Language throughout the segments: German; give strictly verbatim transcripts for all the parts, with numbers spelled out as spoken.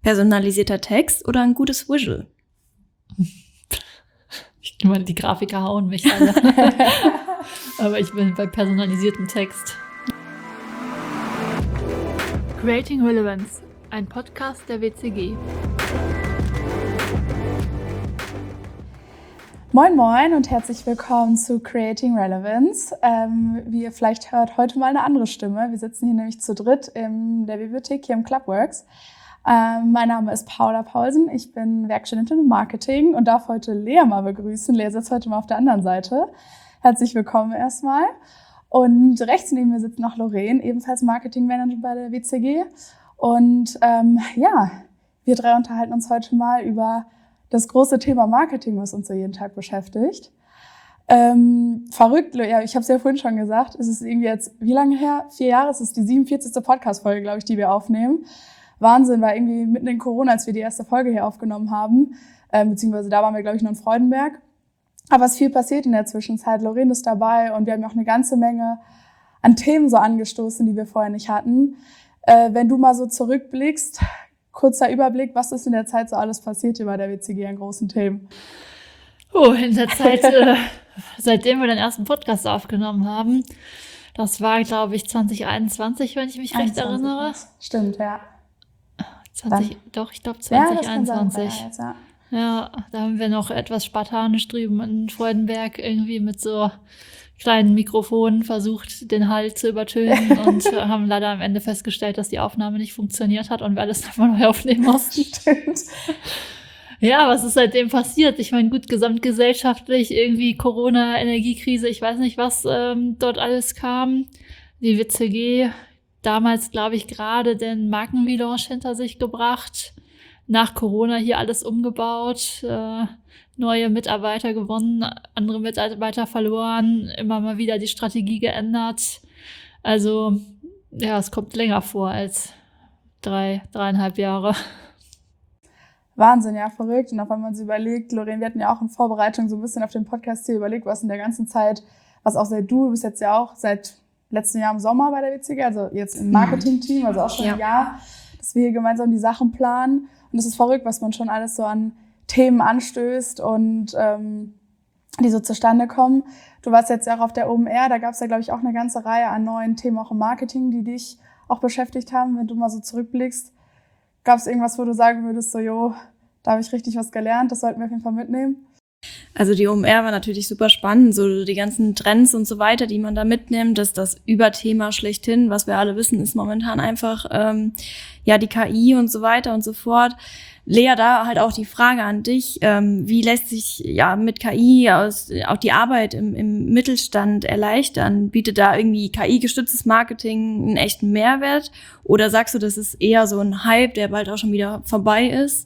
Personalisierter Text oder ein gutes Visual? Ich meine, die Grafiker hauen mich alle. Aber ich bin bei personalisiertem Text. Creating Relevance, ein Podcast der W C G. Moin Moin und herzlich willkommen zu Creating Relevance. Ähm, wie ihr vielleicht hört, heute mal eine andere Stimme. Wir sitzen hier nämlich zu dritt in der Bibliothek hier im Clubworks. Ähm, mein Name ist Paula Paulsen, ich bin Werkstudentin im Marketing und darf heute Lea mal begrüßen. Lea sitzt heute mal auf der anderen Seite. Herzlich willkommen erstmal. Und rechts neben mir sitzt noch Lorraine, ebenfalls Marketingmanager bei der W C G. Und ähm, ja, wir drei unterhalten uns heute mal über das große Thema Marketing, was uns so jeden Tag beschäftigt. Ähm, verrückt, ja, ich habe es ja vorhin schon gesagt, es ist irgendwie jetzt, wie lange her? Vier Jahre, es ist die siebenundvierzigste Podcast-Folge, glaube ich, die wir aufnehmen. Wahnsinn, war irgendwie mitten in Corona, als wir die erste Folge hier aufgenommen haben, ähm, beziehungsweise da waren wir, glaube ich, noch in Freudenberg. Aber es ist viel passiert in der Zwischenzeit. Lorraine ist dabei und wir haben auch eine ganze Menge an Themen so angestoßen, die wir vorher nicht hatten. Äh, wenn du mal so zurückblickst, kurzer Überblick, was ist in der Zeit so alles passiert hier bei der W C G an großen Themen? Oh, in der Zeit, äh, seitdem wir den ersten Podcast aufgenommen haben, das war, glaube ich, zwanzig einundzwanzig, wenn ich mich recht erinnere. Stimmt, ja. zwanzig, doch, ich glaube zwanzig einundzwanzig. Ja, das kann sein, ja. ja, da haben wir noch etwas spartanisch drüben in Freudenberg irgendwie mit so kleinen Mikrofonen versucht, den Hall zu übertönen und haben leider am Ende festgestellt, dass die Aufnahme nicht funktioniert hat und wir alles nochmal neu aufnehmen mussten. Stimmt. Ja, was ist seitdem passiert? Ich meine, gut, gesamtgesellschaftlich irgendwie Corona, Energiekrise, ich weiß nicht, was ähm, dort alles kam. Die W C G damals, glaube ich, gerade den Markenrelaunch hinter sich gebracht. Nach Corona hier alles umgebaut, äh, neue Mitarbeiter gewonnen, andere Mitarbeiter verloren, immer mal wieder die Strategie geändert. Also, ja, es kommt länger vor als drei, dreieinhalb Jahre. Wahnsinn, ja, verrückt. Und auch wenn man sich überlegt, Lorraine, wir hatten ja auch in Vorbereitung so ein bisschen auf den Podcast hier überlegt, was in der ganzen Zeit, was auch seit du, du bist jetzt ja auch seit letzten Jahr im Sommer bei der W C G, also jetzt im Marketing-Team, also auch schon ja. ein Jahr, dass wir hier gemeinsam die Sachen planen. Und es ist verrückt, was man schon alles so an Themen anstößt und ähm, die so zustande kommen. Du warst jetzt ja auch auf der O M R, da gab es ja, glaube ich, auch eine ganze Reihe an neuen Themen, auch im Marketing, die dich auch beschäftigt haben. Wenn du mal so zurückblickst, gab es irgendwas, wo du sagen würdest, so, jo, da habe ich richtig was gelernt, das sollten wir auf jeden Fall mitnehmen? Also die O M R war natürlich super spannend, so die ganzen Trends und so weiter, die man da mitnimmt, dass das Überthema schlechthin, was wir alle wissen, ist momentan einfach ähm, ja die K I und so weiter und so fort. Lea, da halt auch die Frage an dich, ähm, wie lässt sich ja mit K I aus, auch die Arbeit im, im Mittelstand erleichtern? Bietet da irgendwie K I-gestütztes Marketing einen echten Mehrwert? Oder sagst du, das ist eher so ein Hype, der bald auch schon wieder vorbei ist?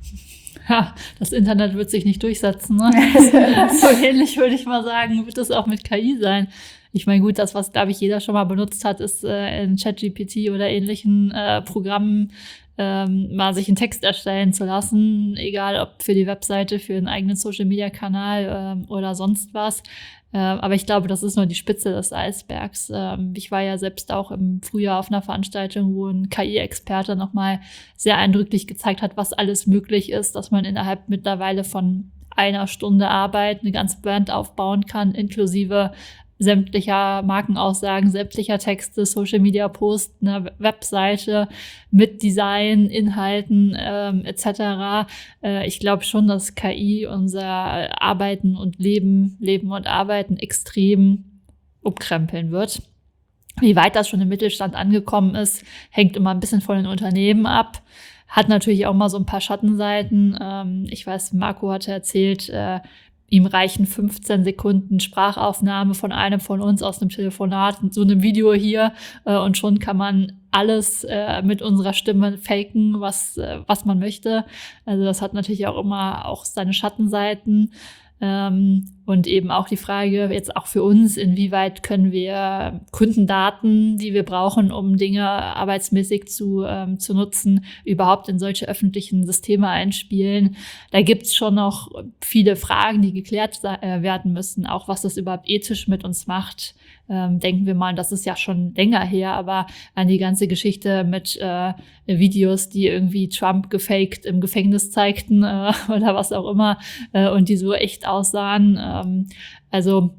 Ja, das Internet wird sich nicht durchsetzen, ne? So ähnlich würde ich mal sagen, wird es auch mit K I sein. Ich meine, gut, das, was, glaube ich, jeder schon mal benutzt hat, ist äh, in ChatGPT oder ähnlichen äh, Programmen ähm, mal sich einen Text erstellen zu lassen, egal ob für die Webseite, für einen eigenen Social-Media-Kanal ähm, oder sonst was. Ähm, aber ich glaube, das ist nur die Spitze des Eisbergs. Ähm, ich war ja selbst auch im Frühjahr auf einer Veranstaltung, wo ein K I-Experte nochmal sehr eindrücklich gezeigt hat, was alles möglich ist, dass man innerhalb mittlerweile von einer Stunde Arbeit eine ganze Brand aufbauen kann, inklusive sämtlicher Markenaussagen, sämtlicher Texte, Social-Media-Posts, eine Webseite mit Design, Inhalten ähm, et cetera. Äh, ich glaube schon, dass K I unser Arbeiten und Leben, Leben und Arbeiten extrem umkrempeln wird. Wie weit das schon im Mittelstand angekommen ist, hängt immer ein bisschen von den Unternehmen ab. Hat natürlich auch mal so ein paar Schattenseiten. Ähm, ich weiß, Marco hatte erzählt, äh, ihm reichen fünfzehn Sekunden Sprachaufnahme von einem von uns aus einem Telefonat, so einem Video hier, äh, und schon kann man alles äh, mit unserer Stimme faken, was äh, was man möchte. Also das hat natürlich auch immer auch seine Schattenseiten. Ähm, und eben auch die Frage jetzt auch für uns, inwieweit können wir Kundendaten, die wir brauchen, um Dinge arbeitsmäßig zu, ähm, zu nutzen, überhaupt in solche öffentlichen Systeme einspielen. Da gibt's schon noch viele Fragen, die geklärt äh, werden müssen, auch was das überhaupt ethisch mit uns macht. Ähm, denken wir mal, das ist ja schon länger her, aber an die ganze Geschichte mit äh, Videos, die irgendwie Trump gefaked im Gefängnis zeigten äh, oder was auch immer äh, und die so echt aussahen. Ähm, also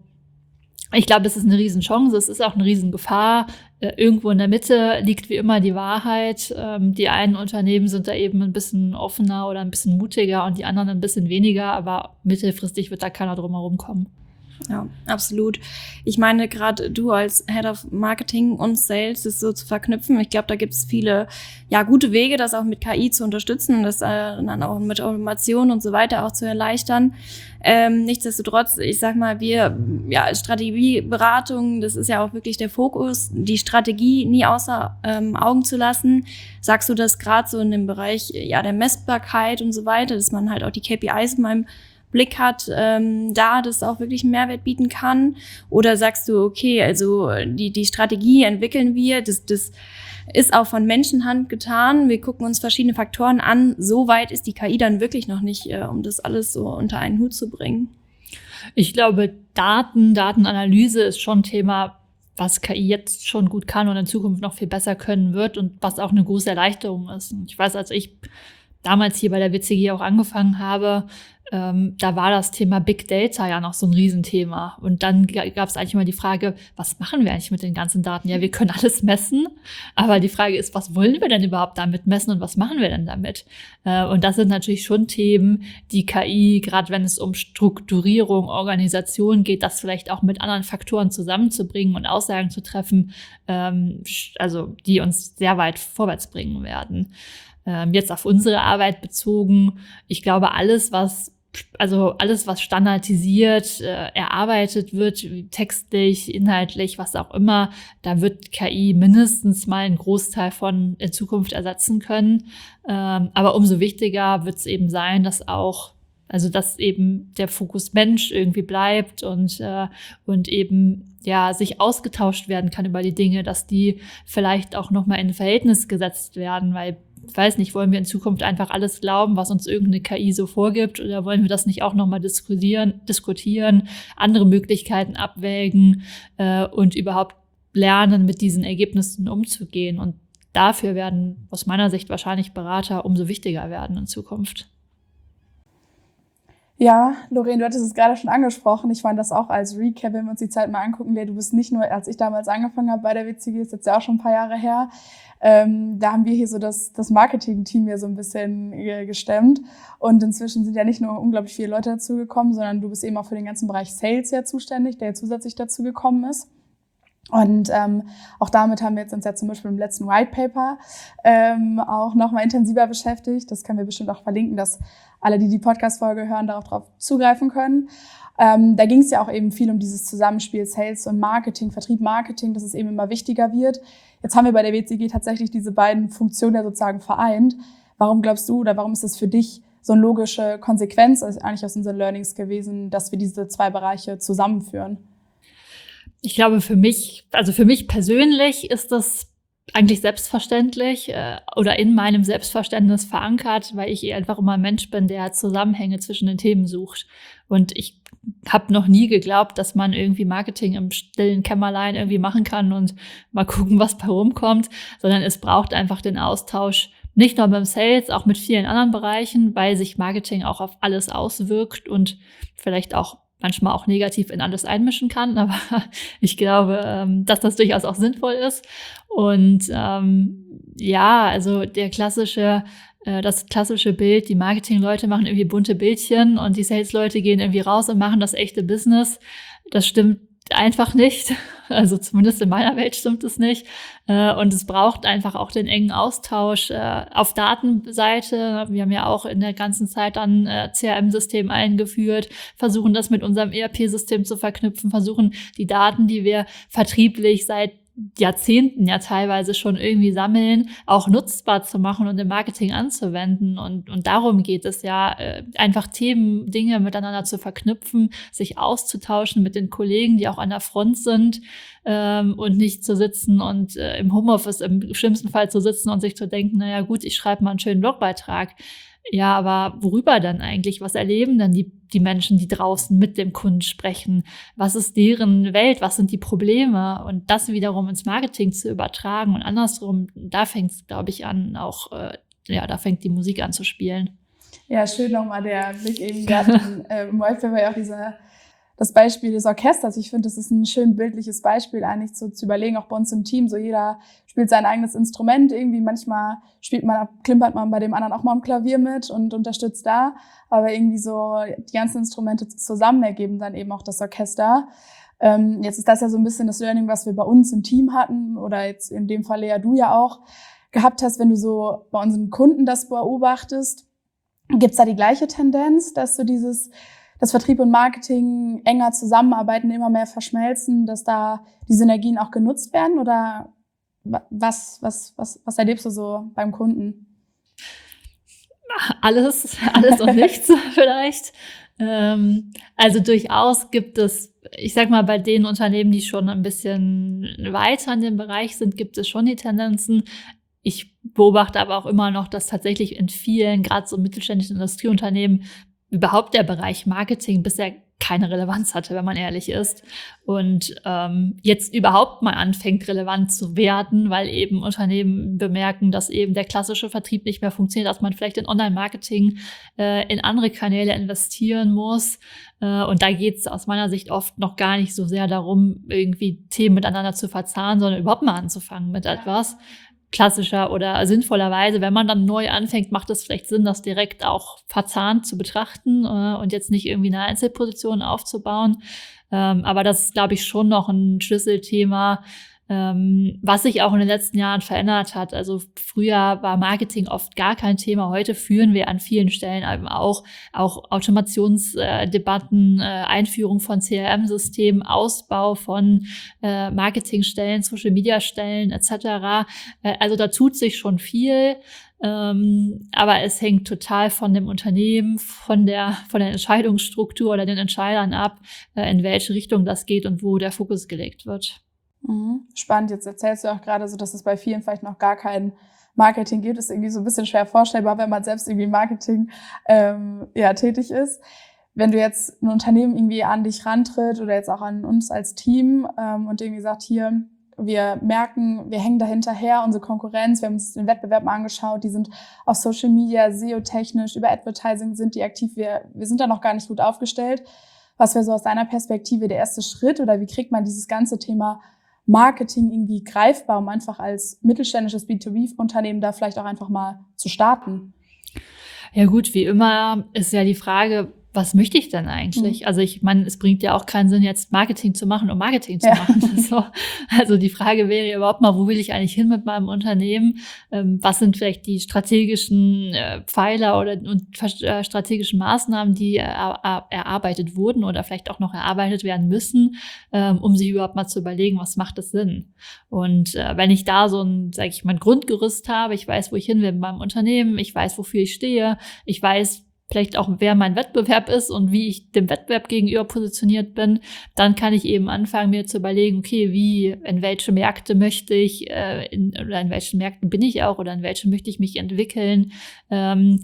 ich glaube, es ist eine Riesenchance, es ist auch eine Riesengefahr. Äh, irgendwo in der Mitte liegt wie immer die Wahrheit. Ähm, die einen Unternehmen sind da eben ein bisschen offener oder ein bisschen mutiger und die anderen ein bisschen weniger, aber mittelfristig wird da keiner drum herum kommen. Ja, absolut. Ich meine, gerade du als Head of Marketing und Sales, das so zu verknüpfen. Ich glaube, da gibt es viele, ja, gute Wege, das auch mit K I zu unterstützen, das äh, dann auch mit Automation und so weiter auch zu erleichtern. Ähm, nichtsdestotrotz, ich sag mal, wir, ja, Strategieberatung, das ist ja auch wirklich der Fokus, die Strategie nie außer ähm, Augen zu lassen. Sagst du das gerade so in dem Bereich, ja, der Messbarkeit und so weiter, dass man halt auch die K P Is in meinem Blick hat, ähm, da das auch wirklich einen Mehrwert bieten kann? Oder sagst du, okay, also die die Strategie entwickeln wir, das das ist auch von Menschenhand getan, wir gucken uns verschiedene Faktoren an, so weit ist die K I dann wirklich noch nicht, äh, um das alles so unter einen Hut zu bringen? Ich glaube, Daten, Datenanalyse ist schon ein Thema, was K I jetzt schon gut kann und in Zukunft noch viel besser können wird und was auch eine große Erleichterung ist. Und ich weiß, als ich damals hier bei der W C G auch angefangen habe, ähm, da war das Thema Big Data ja noch so ein Riesenthema. Und dann gab es eigentlich immer die Frage, was machen wir eigentlich mit den ganzen Daten? Ja, wir können alles messen, aber die Frage ist, was wollen wir denn überhaupt damit messen und was machen wir denn damit? Äh, und das sind natürlich schon Themen, die K I, gerade wenn es um Strukturierung, Organisation geht, das vielleicht auch mit anderen Faktoren zusammenzubringen und Aussagen zu treffen, ähm, also die uns sehr weit vorwärts bringen werden. Ähm, jetzt auf unsere Arbeit bezogen, ich glaube, alles, was Also alles, was standardisiert äh, erarbeitet wird, textlich, inhaltlich, was auch immer, da wird K I mindestens mal einen Großteil von in Zukunft ersetzen können. Ähm, aber umso wichtiger wird es eben sein, dass auch, also dass eben der Fokus Mensch irgendwie bleibt und äh, und eben ja sich ausgetauscht werden kann über die Dinge, dass die vielleicht auch noch mal in Verhältnis gesetzt werden, weil ich weiß nicht, wollen wir in Zukunft einfach alles glauben, was uns irgendeine K I so vorgibt, oder wollen wir das nicht auch nochmal diskutieren, diskutieren, andere Möglichkeiten abwägen äh, und überhaupt lernen, mit diesen Ergebnissen umzugehen? Und dafür werden aus meiner Sicht wahrscheinlich Berater umso wichtiger werden in Zukunft. Ja, Lorraine, du hattest es gerade schon angesprochen. Ich fand das auch als Recap, wenn wir uns die Zeit mal angucken. Du bist nicht nur, als ich damals angefangen habe bei der W C G, ist jetzt ja auch schon ein paar Jahre her, ähm, da haben wir hier so das, das Marketing-Team ja so ein bisschen äh, gestemmt. Und inzwischen sind ja nicht nur unglaublich viele Leute dazugekommen, sondern du bist eben auch für den ganzen Bereich Sales ja zuständig, der zusätzlich dazu gekommen ist. Und ähm, auch damit haben wir jetzt uns ja zum Beispiel im letzten White Paper ähm, auch nochmal intensiver beschäftigt. Das können wir bestimmt auch verlinken, dass alle, die die Podcast-Folge hören, darauf drauf zugreifen können. Ähm, da ging es ja auch eben viel um dieses Zusammenspiel Sales und Marketing, Vertrieb, Marketing, dass es eben immer wichtiger wird. Jetzt haben wir bei der W C G tatsächlich diese beiden Funktionen ja sozusagen vereint. Warum glaubst du oder warum ist das für dich so eine logische Konsequenz, also eigentlich aus unseren Learnings gewesen, dass wir diese zwei Bereiche zusammenführen? Ich glaube, für mich, also für mich persönlich ist das eigentlich selbstverständlich äh, oder in meinem Selbstverständnis verankert, weil ich eh einfach immer ein Mensch bin, der Zusammenhänge zwischen den Themen sucht. Und ich habe noch nie geglaubt, dass man irgendwie Marketing im stillen Kämmerlein irgendwie machen kann und mal gucken, was bei rumkommt, sondern es braucht einfach den Austausch, nicht nur beim Sales, auch mit vielen anderen Bereichen, weil sich Marketing auch auf alles auswirkt und vielleicht auch manchmal auch negativ in alles einmischen kann, aber ich glaube, ähm, dass das durchaus auch sinnvoll ist. Und ähm, ja, also der klassische, äh, das klassische Bild, die Marketing-Leute machen irgendwie bunte Bildchen und die Sales-Leute gehen irgendwie raus und machen das echte Business. Das stimmt einfach nicht. Also zumindest in meiner Welt stimmt es nicht. Und es braucht einfach auch den engen Austausch auf Datenseite. Wir haben ja auch in der ganzen Zeit dann C R M-System eingeführt, versuchen das mit unserem E R P-System zu verknüpfen, versuchen die Daten, die wir vertrieblich seit Jahrzehnten ja teilweise schon irgendwie sammeln, auch nutzbar zu machen und im Marketing anzuwenden. Und, und darum geht es ja, einfach Themen, Dinge miteinander zu verknüpfen, sich auszutauschen mit den Kollegen, die auch an der Front sind, ähm, und nicht zu sitzen und äh, im Homeoffice im schlimmsten Fall zu sitzen und sich zu denken, naja gut, ich schreibe mal einen schönen Blogbeitrag. Ja, aber worüber dann eigentlich? Was erleben dann die, die Menschen, die draußen mit dem Kunden sprechen? Was ist deren Welt? Was sind die Probleme? Und das wiederum ins Marketing zu übertragen und andersrum, da fängt es, glaube ich, an, auch, äh, ja, da fängt die Musik an zu spielen. Ja, schön nochmal der Blick eben. Wir hatten äh, im White Paper ja auch diese, das Beispiel des Orchesters. Ich finde, das ist ein schön bildliches Beispiel, eigentlich so zu überlegen, auch bei uns im Team. So jeder spielt sein eigenes Instrument irgendwie. Manchmal spielt man, klimpert man bei dem anderen auch mal am Klavier mit und unterstützt da. Aber irgendwie so die ganzen Instrumente zusammen ergeben dann eben auch das Orchester. Ähm, jetzt ist das ja so ein bisschen das Learning, was wir bei uns im Team hatten oder jetzt in dem Fall ja du ja auch gehabt hast, wenn du so bei unseren Kunden das beobachtest. Gibt's da die gleiche Tendenz, dass du dieses dass Vertrieb und Marketing enger zusammenarbeiten, immer mehr verschmelzen, dass da die Synergien auch genutzt werden? Oder was, was, was, was erlebst du so beim Kunden? Alles, alles und nichts vielleicht. Ähm, also durchaus gibt es, ich sag mal, bei den Unternehmen, die schon ein bisschen weiter in dem Bereich sind, gibt es schon die Tendenzen. Ich beobachte aber auch immer noch, dass tatsächlich in vielen, gerade so mittelständischen Industrieunternehmen, überhaupt der Bereich Marketing bisher keine Relevanz hatte, wenn man ehrlich ist. Und ähm, jetzt überhaupt mal anfängt, relevant zu werden, weil eben Unternehmen bemerken, dass eben der klassische Vertrieb nicht mehr funktioniert, dass man vielleicht in Online-Marketing äh, in andere Kanäle investieren muss. Äh, und da geht es aus meiner Sicht oft noch gar nicht so sehr darum, irgendwie Themen miteinander zu verzahnen, sondern überhaupt mal anzufangen mit etwas. Klassischer oder sinnvollerweise, wenn man dann neu anfängt, macht es vielleicht Sinn, das direkt auch verzahnt zu betrachten äh, und jetzt nicht irgendwie eine Einzelposition aufzubauen. Ähm, aber das ist, glaube ich, schon noch ein Schlüsselthema, ähm, was sich auch in den letzten Jahren verändert hat. Also früher war Marketing oft gar kein Thema. Heute führen wir an vielen Stellen eben auch, auch Automationsdebatten, äh, Einführung von C R M-Systemen, Ausbau von äh, Marketingstellen, Social-Media-Stellen et cetera. Äh, also da tut sich schon viel. Ähm, aber es hängt total von dem Unternehmen, von der, von der Entscheidungsstruktur oder den Entscheidern ab, äh, in welche Richtung das geht und wo der Fokus gelegt wird. Spannend, jetzt erzählst du auch gerade so, dass es bei vielen vielleicht noch gar kein Marketing gibt. Das ist irgendwie so ein bisschen schwer vorstellbar, wenn man selbst irgendwie Marketing ähm, ja, tätig ist. Wenn du jetzt ein Unternehmen irgendwie an dich rantritt oder jetzt auch an uns als Team ähm, und irgendwie sagt, hier, wir merken, wir hängen da hinterher, unsere Konkurrenz, wir haben uns den Wettbewerb mal angeschaut, die sind auf Social Media, S E O-technisch, über Advertising sind die aktiv, wir, wir sind da noch gar nicht gut aufgestellt. Was wäre so aus deiner Perspektive der erste Schritt oder wie kriegt man dieses ganze Thema Marketing irgendwie greifbar, um einfach als mittelständisches B zwei B-Unternehmen da vielleicht auch einfach mal zu starten? Ja gut, wie immer ist ja die Frage, was möchte ich denn eigentlich? Mhm. Also ich meine, es bringt ja auch keinen Sinn, jetzt Marketing zu machen, um Marketing zu ja. machen. So. Also die Frage wäre ja überhaupt mal, wo will ich eigentlich hin mit meinem Unternehmen? Ähm, was sind vielleicht die strategischen äh, Pfeiler oder und äh, strategischen Maßnahmen, die er, er, erarbeitet wurden oder vielleicht auch noch erarbeitet werden müssen, ähm, um sich überhaupt mal zu überlegen, was macht es Sinn? Und äh, wenn ich da so ein, sage ich mal, ein Grundgerüst habe, ich weiß, wo ich hin will mit meinem Unternehmen, ich weiß, wofür ich stehe, ich weiß, vielleicht auch, wer mein Wettbewerb ist und wie ich dem Wettbewerb gegenüber positioniert bin, dann kann ich eben anfangen, mir zu überlegen, okay, wie, in welche Märkte möchte ich, äh, in, oder in welchen Märkten bin ich auch, oder in welchen möchte ich mich entwickeln, ähm,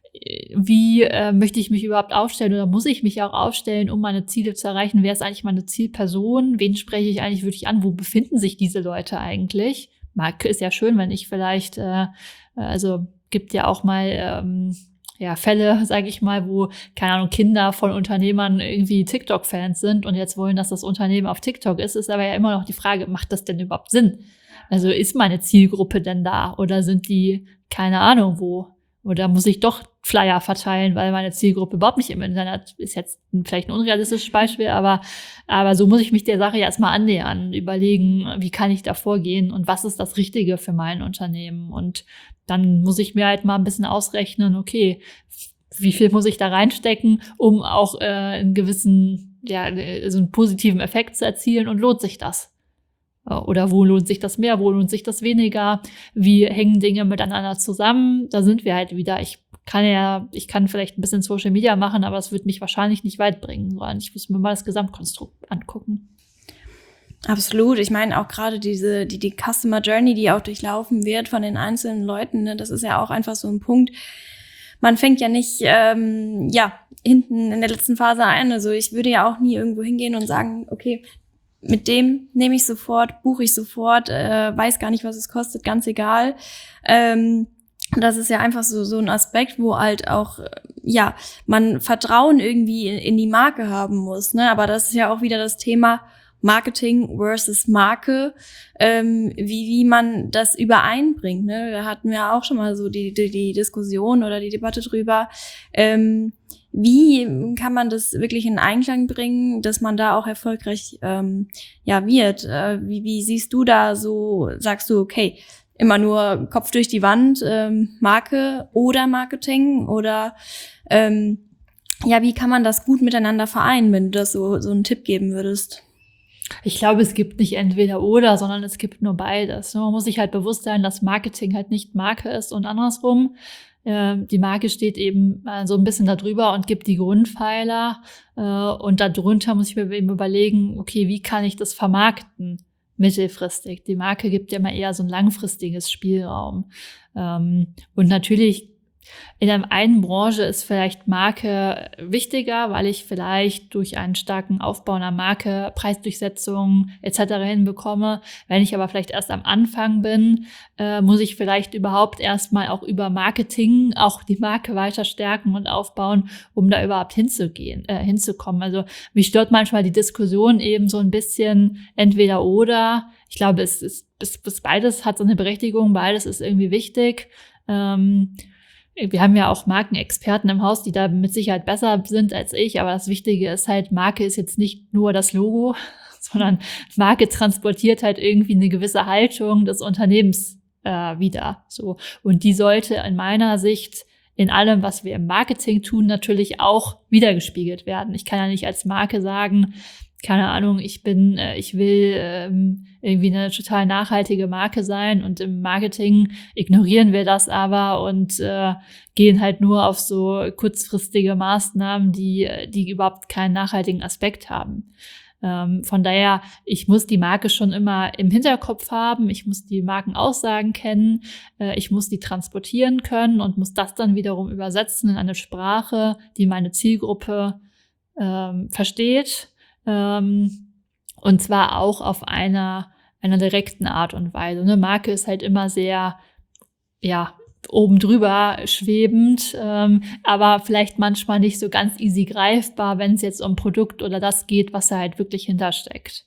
wie äh, möchte ich mich überhaupt aufstellen oder muss ich mich auch aufstellen, um meine Ziele zu erreichen? Wer ist eigentlich meine Zielperson? Wen spreche ich eigentlich wirklich an? Wo befinden sich diese Leute eigentlich? Marke ist ja schön, wenn ich vielleicht, äh, also gibt ja auch mal ähm, ja, Fälle, sage ich mal, wo, keine Ahnung, Kinder von Unternehmern irgendwie TikTok-Fans sind und jetzt wollen, dass das Unternehmen auf TikTok ist, ist aber ja immer noch die Frage, macht das denn überhaupt Sinn? Also ist meine Zielgruppe denn da oder sind die, keine Ahnung wo? Oder muss ich doch Flyer verteilen, weil meine Zielgruppe überhaupt nicht im Internet ist, jetzt vielleicht ein unrealistisches Beispiel, aber, aber so muss ich mich der Sache ja erstmal annähern, überlegen, wie kann ich da vorgehen und was ist das Richtige für mein Unternehmen? Und dann muss ich mir halt mal ein bisschen ausrechnen, okay, wie viel muss ich da reinstecken, um auch äh, einen gewissen, ja, so einen positiven Effekt zu erzielen und lohnt sich das? Oder wo lohnt sich das mehr, wo lohnt sich das weniger? Wie hängen Dinge miteinander zusammen? Da sind wir halt wieder. Ich kann ja, ich kann vielleicht ein bisschen Social Media machen, aber es wird mich wahrscheinlich nicht weit bringen, sondern ich muss mir mal das Gesamtkonstrukt angucken. Absolut. Ich meine auch gerade diese, die, die Customer Journey, die auch durchlaufen wird von den einzelnen Leuten, ne, das ist ja auch einfach so ein Punkt. Man fängt ja nicht, ähm, ja, hinten in der letzten Phase ein. Also ich würde ja auch nie irgendwo hingehen und sagen, okay, mit dem nehme ich sofort, buche ich sofort, äh, weiß gar nicht, was es kostet, ganz egal. Ähm, das ist ja einfach so, so ein Aspekt, wo halt auch, ja, man Vertrauen irgendwie in, in die Marke haben muss, ne? Aber das ist ja auch wieder das Thema Marketing versus Marke, ähm, wie wie man das übereinbringt. Ne? Da hatten wir auch schon mal so die die, die Diskussion oder die Debatte drüber. Ähm, wie kann man das wirklich in Einklang bringen, dass man da auch erfolgreich ähm, ja wird? Äh, wie wie siehst du da so? Sagst du, okay, immer nur Kopf durch die Wand, ähm, Marke oder Marketing oder ähm, ja, wie kann man das gut miteinander vereinen, wenn du das so so einen Tipp geben würdest? Ich glaube, es gibt nicht entweder oder, sondern es gibt nur beides. Man muss sich halt bewusst sein, dass Marketing halt nicht Marke ist und andersrum. Die Marke steht eben so ein bisschen darüber und gibt die Grundpfeiler. Und darunter muss ich mir eben überlegen, okay, wie kann ich das vermarkten mittelfristig? Die Marke gibt ja immer eher so ein langfristiges Spielraum. Und natürlich in einer einen Branche ist vielleicht Marke wichtiger, weil ich vielleicht durch einen starken Aufbau einer Marke Preisdurchsetzung et cetera hinbekomme. Wenn ich aber vielleicht erst am Anfang bin, äh, muss ich vielleicht überhaupt erstmal auch über Marketing auch die Marke weiter stärken und aufbauen, um da überhaupt hinzugehen, äh, hinzukommen. Also mich stört manchmal die Diskussion eben so ein bisschen entweder oder. Ich glaube, es ist, es, es beides hat so eine Berechtigung, beides ist irgendwie wichtig. Ähm, Wir haben ja auch Markenexperten im Haus, die da mit Sicherheit besser sind als ich, aber das Wichtige ist halt, Marke ist jetzt nicht nur das Logo, sondern Marke transportiert halt irgendwie eine gewisse Haltung des Unternehmens äh, wieder. So. Und die sollte in meiner Sicht in allem, was wir im Marketing tun, natürlich auch wiedergespiegelt werden. Ich kann ja nicht als Marke sagen, keine Ahnung, ich bin, äh, ich will ähm, irgendwie eine total nachhaltige Marke sein und im Marketing ignorieren wir das aber und äh, gehen halt nur auf so kurzfristige Maßnahmen, die die überhaupt keinen nachhaltigen Aspekt haben. Ähm, von daher, ich muss die Marke schon immer im Hinterkopf haben, ich muss die Markenaussagen kennen, äh, ich muss die transportieren können und muss das dann wiederum übersetzen in eine Sprache, die meine Zielgruppe ähm, versteht. Ähm, und zwar auch auf einer, einer direkten Art und Weise. Eine Marke ist halt immer sehr, ja, oben drüber schwebend, ähm, aber vielleicht manchmal nicht so ganz easy greifbar, wenn es jetzt um Produkt oder das geht, was da halt wirklich hintersteckt.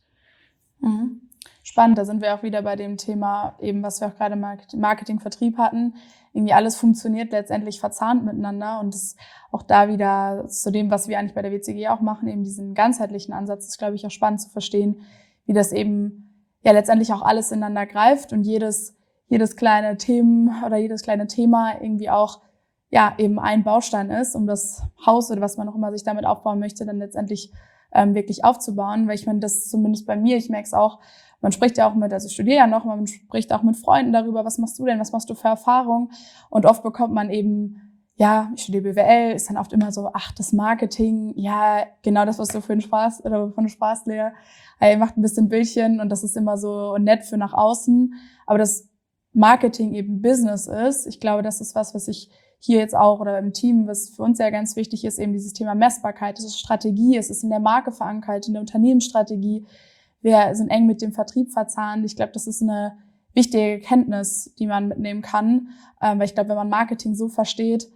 Mhm. Spannend, da sind wir auch wieder bei dem Thema, eben was wir auch gerade im Marketing, Vertrieb hatten. Irgendwie alles funktioniert letztendlich verzahnt miteinander und das auch da wieder zu dem, was wir eigentlich bei der W C G auch machen, eben diesen ganzheitlichen Ansatz, ist, glaube ich, auch spannend zu verstehen, wie das eben ja letztendlich auch alles ineinander greift und jedes jedes kleine Themen oder jedes kleine Thema irgendwie auch ja eben ein Baustein ist, um das Haus oder was man auch immer sich damit aufbauen möchte, dann letztendlich ähm, wirklich aufzubauen. Weil ich meine, das zumindest bei mir, ich merke es auch, man spricht ja auch mit, also ich studiere ja noch, man spricht auch mit Freunden darüber, was machst du denn, was machst du für Erfahrungen? Und oft bekommt man eben, ja, ich studiere B W L, ist dann oft immer so, ach, das Marketing, ja, genau das, was du für einen Spaß oder von der Spaßlehre, ey, macht ein bisschen Bildchen und das ist immer so nett für nach außen. Aber das Marketing eben Business ist, ich glaube, das ist was, was ich hier jetzt auch oder im Team, was für uns ja ganz wichtig ist, eben dieses Thema Messbarkeit, das ist Strategie, es ist in der Marke verankert, in der Unternehmensstrategie. Wir sind eng mit dem Vertrieb verzahnt. Ich glaube, das ist eine wichtige Kenntnis, die man mitnehmen kann, ähm, weil ich glaube, wenn man Marketing so versteht,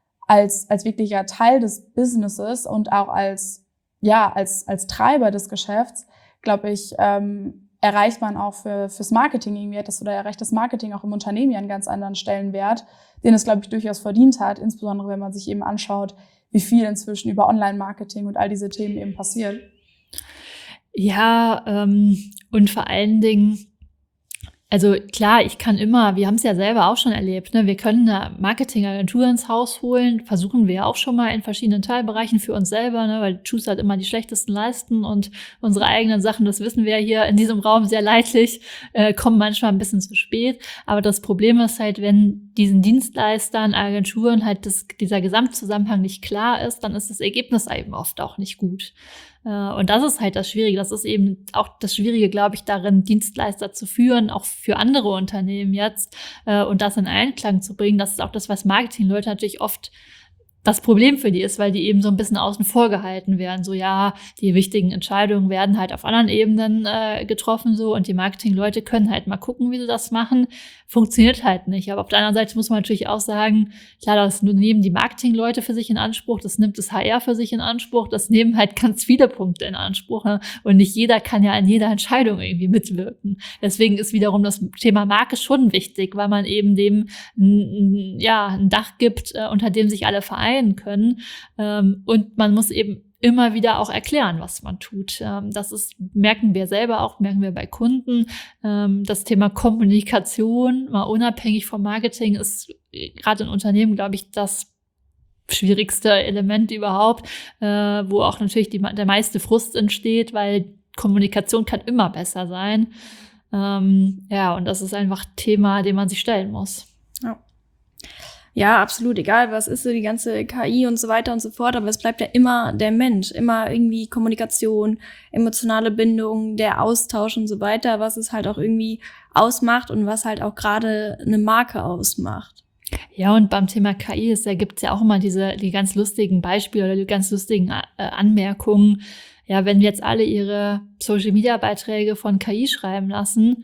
als als wirklicher Teil des Businesses und auch als ja als als Treiber des Geschäfts, glaube ich, ähm, erreicht man auch für fürs Marketing irgendwie etwas oder erreicht das Marketing auch im Unternehmen ja einen ganz anderen Stellenwert, den es, glaube ich, durchaus verdient hat, insbesondere wenn man sich eben anschaut, wie viel inzwischen über Online-Marketing und all diese Themen eben passiert. Ja, ähm, und vor allen Dingen, Also klar, ich kann immer, wir haben es ja selber auch schon erlebt, ne? Wir können eine Marketingagentur ins Haus holen, versuchen wir auch schon mal in verschiedenen Teilbereichen für uns selber, ne? Weil Choose halt immer die schlechtesten leisten und unsere eigenen Sachen, das wissen wir hier in diesem Raum sehr leidlich, äh, kommen manchmal ein bisschen zu spät. Aber das Problem ist halt, wenn diesen Dienstleistern, Agenturen halt das, dieser Gesamtzusammenhang nicht klar ist, dann ist das Ergebnis eben oft auch nicht gut. Und das ist halt das Schwierige. Das ist eben auch das Schwierige, glaube ich, darin, Dienstleister zu führen, auch für andere Unternehmen jetzt, und das in Einklang zu bringen. Das ist auch das, was Marketingleute natürlich oft das Problem für die ist, weil die eben so ein bisschen außen vor gehalten werden. So, ja, die wichtigen Entscheidungen werden halt auf anderen Ebenen äh, getroffen so und die Marketingleute können halt mal gucken, wie sie das machen. Funktioniert halt nicht. Aber auf der anderen Seite muss man natürlich auch sagen, klar, das nehmen die Marketingleute für sich in Anspruch, das nimmt das H R für sich in Anspruch, das nehmen halt ganz viele Punkte in Anspruch. Ne? Und nicht jeder kann ja an jeder Entscheidung irgendwie mitwirken. Deswegen ist wiederum das Thema Marke schon wichtig, weil man eben dem n, ja ein Dach gibt, äh, unter dem sich alle vereinen können. Ähm, und man muss eben immer wieder auch erklären, was man tut. Ähm, das ist, merken wir selber auch, merken wir bei Kunden. Ähm, das Thema Kommunikation, mal unabhängig vom Marketing, ist gerade in Unternehmen, glaube ich, das schwierigste Element überhaupt, äh, wo auch natürlich die, der meiste Frust entsteht, weil Kommunikation kann immer besser sein. Ähm, ja, und das ist einfach ein Thema, dem man sich stellen muss. Ja. Ja, absolut, egal was ist so die ganze K I und so weiter und so fort, aber es bleibt ja immer der Mensch, immer irgendwie Kommunikation, emotionale Bindung, der Austausch und so weiter, was es halt auch irgendwie ausmacht und was halt auch gerade eine Marke ausmacht. Ja, und beim Thema K I ist, da gibt's ja auch immer diese die ganz lustigen Beispiele oder die ganz lustigen äh, Anmerkungen. Ja, wenn wir jetzt alle ihre Social-Media-Beiträge von K I schreiben lassen,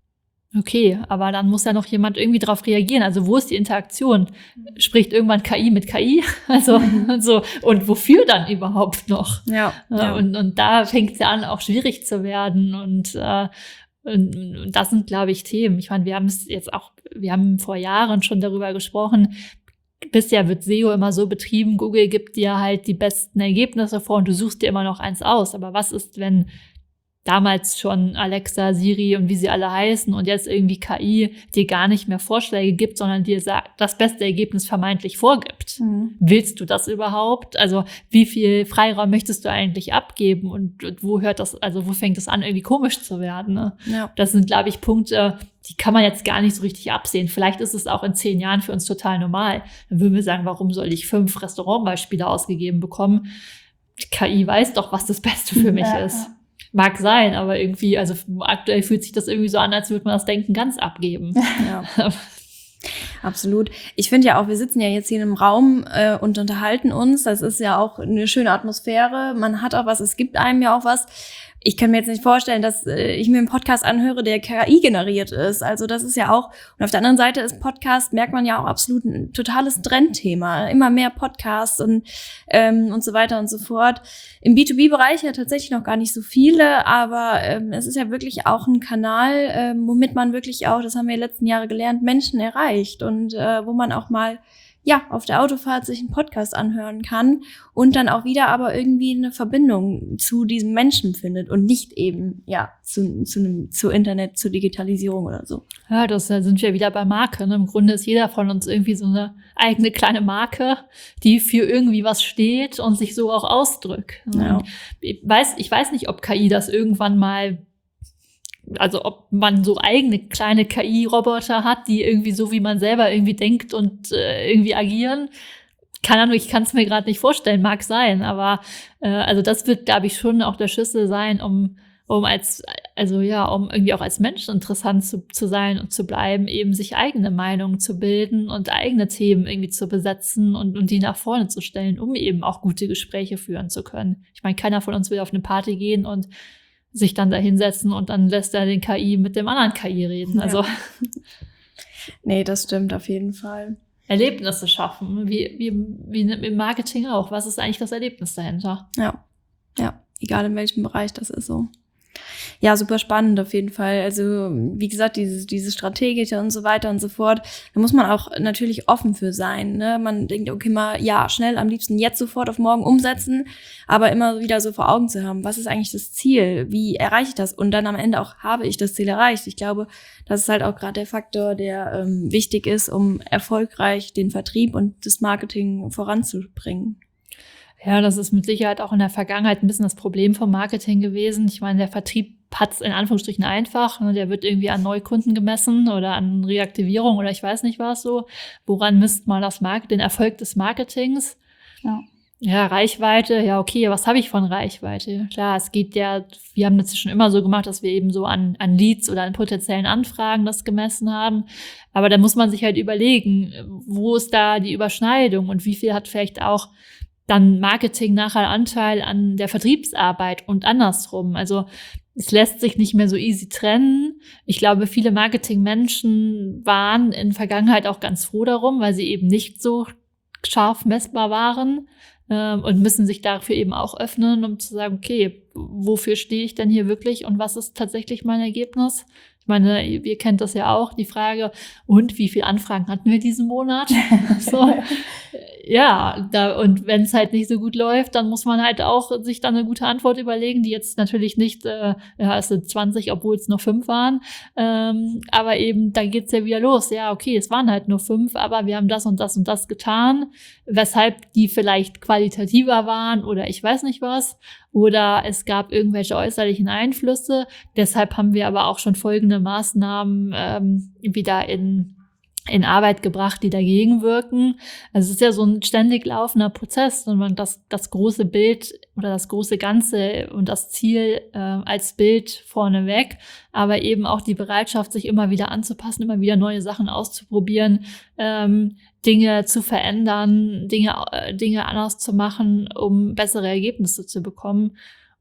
okay, aber dann muss ja noch jemand irgendwie drauf reagieren. Also wo ist die Interaktion? Spricht irgendwann K I mit K I? Also, also und wofür dann überhaupt noch? Ja. ja. Und, und da fängt es ja an, auch schwierig zu werden. Und, äh, und, und das sind, glaube ich, Themen. Ich meine, wir haben es jetzt auch, wir haben vor Jahren schon darüber gesprochen. Bisher wird S E O immer so betrieben, Google gibt dir halt die besten Ergebnisse vor und du suchst dir immer noch eins aus. Aber was ist, wenn damals schon Alexa, Siri und wie sie alle heißen und jetzt irgendwie K I dir gar nicht mehr Vorschläge gibt, sondern dir sagt, das beste Ergebnis vermeintlich vorgibt. Mhm. Willst du das überhaupt? Also wie viel Freiraum möchtest du eigentlich abgeben und, und wo hört das, also wo fängt es an, irgendwie komisch zu werden? Ne? Ja. Das sind, glaube ich, Punkte, die kann man jetzt gar nicht so richtig absehen. Vielleicht ist es auch in zehn Jahren für uns total normal. Dann würden wir sagen, warum soll ich fünf Restaurantbeispiele ausgegeben bekommen? Die K I weiß doch, was das Beste für mich ja. ist. Mag sein, aber irgendwie, also aktuell fühlt sich das irgendwie so an, als würde man das Denken ganz abgeben. Ja. Absolut. Ich finde ja auch, wir sitzen ja jetzt hier in einem Raum äh, und unterhalten uns. Das ist ja auch eine schöne Atmosphäre. Man hat auch was, es gibt einem ja auch was. Ich kann mir jetzt nicht vorstellen, dass äh, ich mir einen Podcast anhöre, der K I generiert ist. Also das ist ja auch, und auf der anderen Seite ist Podcast, merkt man ja auch absolut ein totales Trendthema. Immer mehr Podcasts und ähm, und so weiter und so fort. Im B zwei B-Bereich ja tatsächlich noch gar nicht so viele, aber ähm, es ist ja wirklich auch ein Kanal, ähm, womit man wirklich auch, das haben wir in den letzten Jahren gelernt, Menschen erreicht und äh, wo man auch mal ja, auf der Autofahrt sich einen Podcast anhören kann und dann auch wieder aber irgendwie eine Verbindung zu diesem Menschen findet und nicht eben, ja, zu, zu einem, zu Internet, zur Digitalisierung oder so. Ja, das da sind wir wieder bei Marke. Ne? Im Grunde ist jeder von uns irgendwie so eine eigene kleine Marke, die für irgendwie was steht und sich so auch ausdrückt. Ja. Ich weiß, ich weiß nicht, ob K I das irgendwann mal, also ob man so eigene kleine K I-Roboter hat, die irgendwie so wie man selber irgendwie denkt und äh, irgendwie agieren. Keine Ahnung, ich kann es mir gerade nicht vorstellen, mag sein, aber äh, also das wird, glaube ich, schon auch der Schlüssel sein, um um als also ja, um irgendwie auch als Mensch interessant zu, zu sein und zu bleiben, eben sich eigene Meinungen zu bilden und eigene Themen irgendwie zu besetzen und und die nach vorne zu stellen, um eben auch gute Gespräche führen zu können. Ich meine, keiner von uns will auf eine Party gehen und sich dann da hinsetzen und dann lässt er den K I mit dem anderen K I reden. Also ja. Nee, das stimmt auf jeden Fall. Erlebnisse schaffen, wie, wie, wie im Marketing auch. Was ist eigentlich das Erlebnis dahinter? Ja, ja, egal in welchem Bereich das ist so. Ja, super spannend auf jeden Fall. Also wie gesagt, dieses, dieses Strategische und so weiter und so fort, da muss man auch natürlich offen für sein. Ne? Man denkt, okay, mal ja, schnell, am liebsten jetzt sofort auf morgen umsetzen, aber immer wieder so vor Augen zu haben, was ist eigentlich das Ziel, wie erreiche ich das und dann am Ende auch, habe ich das Ziel erreicht. Ich glaube, das ist halt auch gerade der Faktor, der ähm, wichtig ist, um erfolgreich den Vertrieb und das Marketing voranzubringen. Ja, das ist mit Sicherheit auch in der Vergangenheit ein bisschen das Problem vom Marketing gewesen. Ich meine, der Vertrieb hat es in Anführungsstrichen einfach. Ne? Der wird irgendwie an Neukunden gemessen oder an Reaktivierung oder ich weiß nicht was so. Woran misst man das Market, den Erfolg des Marketings? Ja. Ja, Reichweite, ja okay, was habe ich von Reichweite? Klar, es geht ja, wir haben das schon immer so gemacht, dass wir eben so an, an Leads oder an potenziellen Anfragen das gemessen haben. Aber da muss man sich halt überlegen, wo ist da die Überschneidung und wie viel hat vielleicht auch dann Marketing nachher Anteil an der Vertriebsarbeit und andersrum. Also es lässt sich nicht mehr so easy trennen. Ich glaube, viele Marketingmenschen waren in der Vergangenheit auch ganz froh darum, weil sie eben nicht so scharf messbar waren ähm, und müssen sich dafür eben auch öffnen, um zu sagen, okay, wofür stehe ich denn hier wirklich und was ist tatsächlich mein Ergebnis? Ich meine, ihr kennt das ja auch, die Frage, und wie viele Anfragen hatten wir diesen Monat? So, ja, da, und wenn es halt nicht so gut läuft, dann muss man halt auch sich dann eine gute Antwort überlegen, die jetzt natürlich nicht, äh, ja, es sind zwanzig, obwohl es nur fünf waren, ähm, aber eben, da geht's ja wieder los. Ja, okay, es waren halt nur fünf, aber wir haben das und das und das getan, weshalb die vielleicht qualitativer waren oder ich weiß nicht was. Oder es gab irgendwelche äußerlichen Einflüsse. Deshalb haben wir aber auch schon folgende Maßnahmen ähm, wieder in, in Arbeit gebracht, die dagegen wirken. Also es ist ja so ein ständig laufender Prozess und man das, das große Bild oder das große Ganze und das Ziel äh, als Bild vorneweg, aber eben auch die Bereitschaft, sich immer wieder anzupassen, immer wieder neue Sachen auszuprobieren, ähm, Dinge zu verändern, Dinge, äh, Dinge anders zu machen, um bessere Ergebnisse zu bekommen,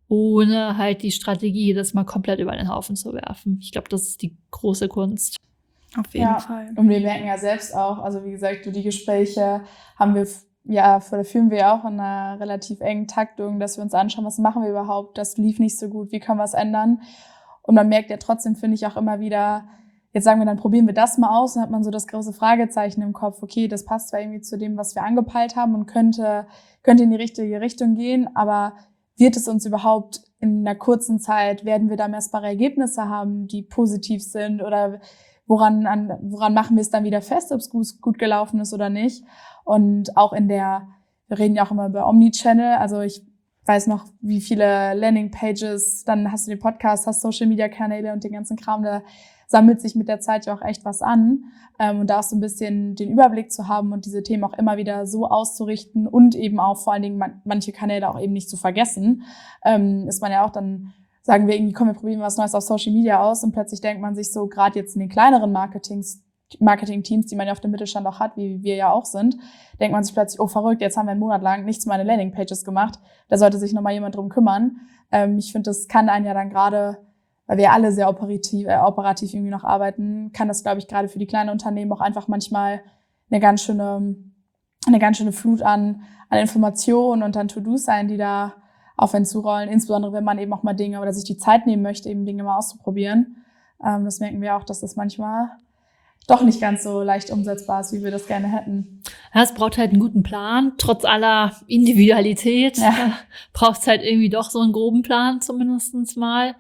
ohne halt die Strategie, das mal komplett über den Haufen zu werfen. Ich glaube, das ist die große Kunst. Auf jeden ja, Fall. Und wir merken ja selbst auch, also wie gesagt, durch die Gespräche haben wir, ja, führen wir ja auch in einer relativ engen Taktung, dass wir uns anschauen, was machen wir überhaupt, das lief nicht so gut, wie können wir es ändern? Und man merkt ja trotzdem, finde ich, auch immer wieder, jetzt sagen wir, dann probieren wir das mal aus, dann hat man so das große Fragezeichen im Kopf, okay, das passt zwar irgendwie zu dem, was wir angepeilt haben und könnte, könnte in die richtige Richtung gehen, aber wird es uns überhaupt in einer kurzen Zeit, werden wir da messbare Ergebnisse haben, die positiv sind oder woran, an, woran machen wir es dann wieder fest, ob es gut, gut gelaufen ist oder nicht? Und auch in der, wir reden ja auch immer über Omnichannel, also ich weiß noch, wie viele Landingpages, dann hast du den Podcast, hast Social-Media-Kanäle und den ganzen Kram, da sammelt sich mit der Zeit ja auch echt was an. Ähm, und da auch so ein bisschen den Überblick zu haben und diese Themen auch immer wieder so auszurichten und eben auch vor allen Dingen man, manche Kanäle auch eben nicht zu vergessen, ähm, ist man ja auch dann, sagen wir irgendwie, komm, wir probieren was Neues auf Social Media aus und plötzlich denkt man sich so, gerade jetzt in den kleineren Marketings, Marketing-Teams, die man ja auf dem Mittelstand auch hat, wie wir ja auch sind, denkt man sich plötzlich, oh verrückt, jetzt haben wir einen Monat lang nichts meine Landingpages gemacht, da sollte sich nochmal jemand drum kümmern. Ähm, ich finde, das kann einen ja dann gerade, weil wir alle sehr operativ, äh, operativ irgendwie noch arbeiten, kann das, glaube ich, gerade für die kleinen Unternehmen auch einfach manchmal eine ganz schöne, eine ganz schöne Flut an, an Informationen und an To-Dos sein, die da auf einen zurollen, insbesondere wenn man eben auch mal Dinge oder sich die Zeit nehmen möchte, eben Dinge mal auszuprobieren. Ähm, das merken wir auch, dass das manchmal doch nicht ganz so leicht umsetzbar ist, wie wir das gerne hätten. Ja, es braucht halt einen guten Plan. Trotz aller Individualität ja. äh, braucht es halt irgendwie doch so einen groben Plan zumindest mal.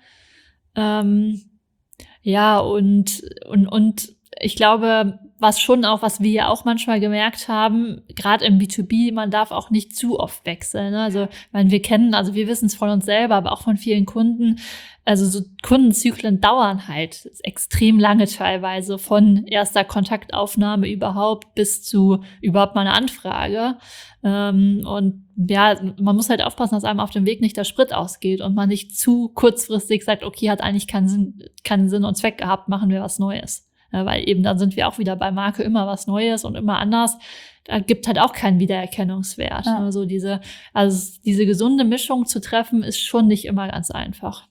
Ähm, ja, und, und, und ich glaube, was schon auch, was wir ja auch manchmal gemerkt haben, gerade im B zwei B, man darf auch nicht zu oft wechseln. Ne? Also, weil wir kennen, also wir wissen es von uns selber, aber auch von vielen Kunden, also so Kundenzyklen dauern halt extrem lange teilweise, von erster Kontaktaufnahme überhaupt bis zu überhaupt mal eine Anfrage. Ähm, und ja, man muss halt aufpassen, dass einem auf dem Weg nicht der Sprit ausgeht und man nicht zu kurzfristig sagt, okay, hat eigentlich keinen Sinn, keinen Sinn und Zweck gehabt, machen wir was Neues. Ja, weil eben dann sind wir auch wieder bei Marke immer was Neues und immer anders. Da gibt halt auch keinen Wiedererkennungswert. Ja. Also diese, also diese gesunde Mischung zu treffen, ist schon nicht immer ganz einfach.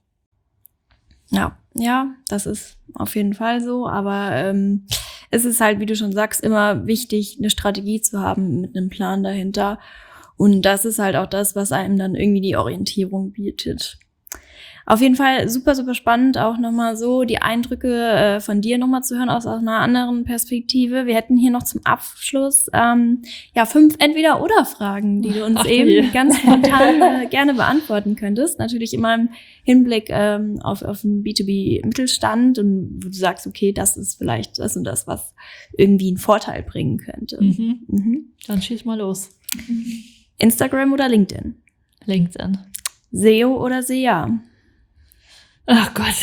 Ja, ja, das ist auf jeden Fall so, aber ähm, es ist halt, wie du schon sagst, immer wichtig, eine Strategie zu haben mit einem Plan dahinter und das ist halt auch das, was einem dann irgendwie die Orientierung bietet. Auf jeden Fall super, super spannend, auch nochmal so die Eindrücke äh, von dir nochmal zu hören aus, aus einer anderen Perspektive. Wir hätten hier noch zum Abschluss ähm, ja fünf Entweder-Oder-Fragen, die du uns Ach, eben je. ganz spontan äh, gerne beantworten könntest. Natürlich immer im Hinblick ähm, auf, auf den B zwei B-Mittelstand und wo du sagst, okay, das ist vielleicht das und das, was irgendwie einen Vorteil bringen könnte. Mhm. Mhm. Dann schieß mal los. Instagram oder LinkedIn? LinkedIn. S E O oder S E A? Ach Gott.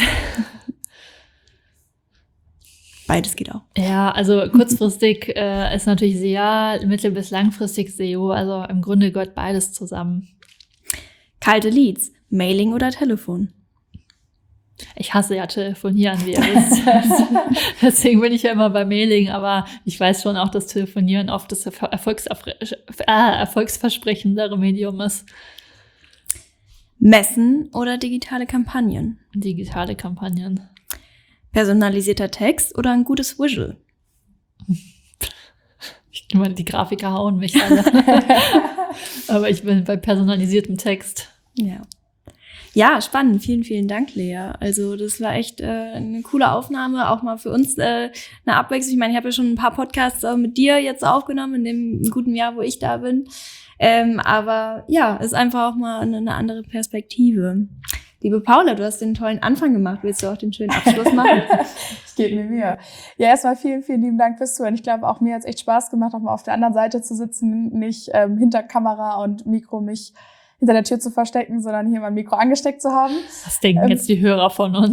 Beides geht auch. Ja, also kurzfristig äh, ist natürlich S E A, mittel- bis langfristig S E O, also im Grunde gehört beides zusammen. Kalte Leads, Mailing oder Telefon? Ich hasse ja Telefonieren, wie ihr wisst. Deswegen bin ich ja immer bei Mailing, aber ich weiß schon auch, dass Telefonieren oft das Erfolgsverspre- äh, erfolgsversprechendere Medium ist. Messen oder digitale Kampagnen? Digitale Kampagnen. Personalisierter Text oder ein gutes Visual? Ich meine, die Grafiker hauen mich alle. Aber ich bin bei personalisiertem Text. Ja. Ja, spannend. Vielen, vielen Dank, Lea. Also das war echt äh, eine coole Aufnahme, auch mal für uns äh, eine Abwechslung. Ich meine, ich habe ja schon ein paar Podcasts auch mit dir jetzt aufgenommen, in dem guten Jahr, wo ich da bin. Ähm, aber ja, ist einfach auch mal eine, eine andere Perspektive. Liebe Paula, du hast den tollen Anfang gemacht. Willst du auch den schönen Abschluss machen? Ich gebe mir Mühe. Ja, erstmal vielen, vielen lieben Dank fürs Zuhören. Ich glaube, auch mir hat es echt Spaß gemacht, auch mal auf der anderen Seite zu sitzen, nicht ähm, hinter Kamera und Mikro mich hinter der Tür zu verstecken, sondern hier mein Mikro angesteckt zu haben. Was denken ähm, jetzt die Hörer von uns?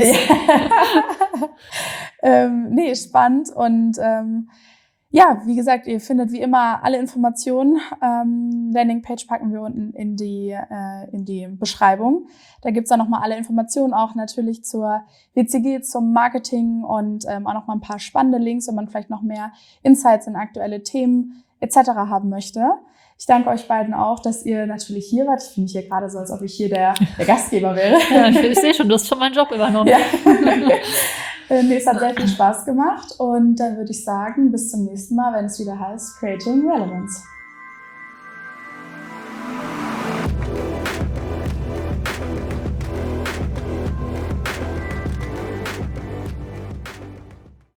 ähm, nee, spannend und ähm, ja, wie gesagt, ihr findet wie immer alle Informationen. Ähm, Landingpage packen wir unten in die äh, in die Beschreibung. Da gibt's dann nochmal alle Informationen, auch natürlich zur W C G, zum Marketing und ähm, auch nochmal ein paar spannende Links, wenn man vielleicht noch mehr Insights in aktuelle Themen et cetera haben möchte. Ich danke euch beiden auch, dass ihr natürlich hier wart. Ich fühle mich hier gerade so, als ob ich hier der, der Gastgeber wäre. Ja, ich sehe schon, du hast schon meinen Job übernommen. Ja. Nee, es hat sehr viel Spaß gemacht und dann würde ich sagen, bis zum nächsten Mal, wenn es wieder heißt Creating Relevance.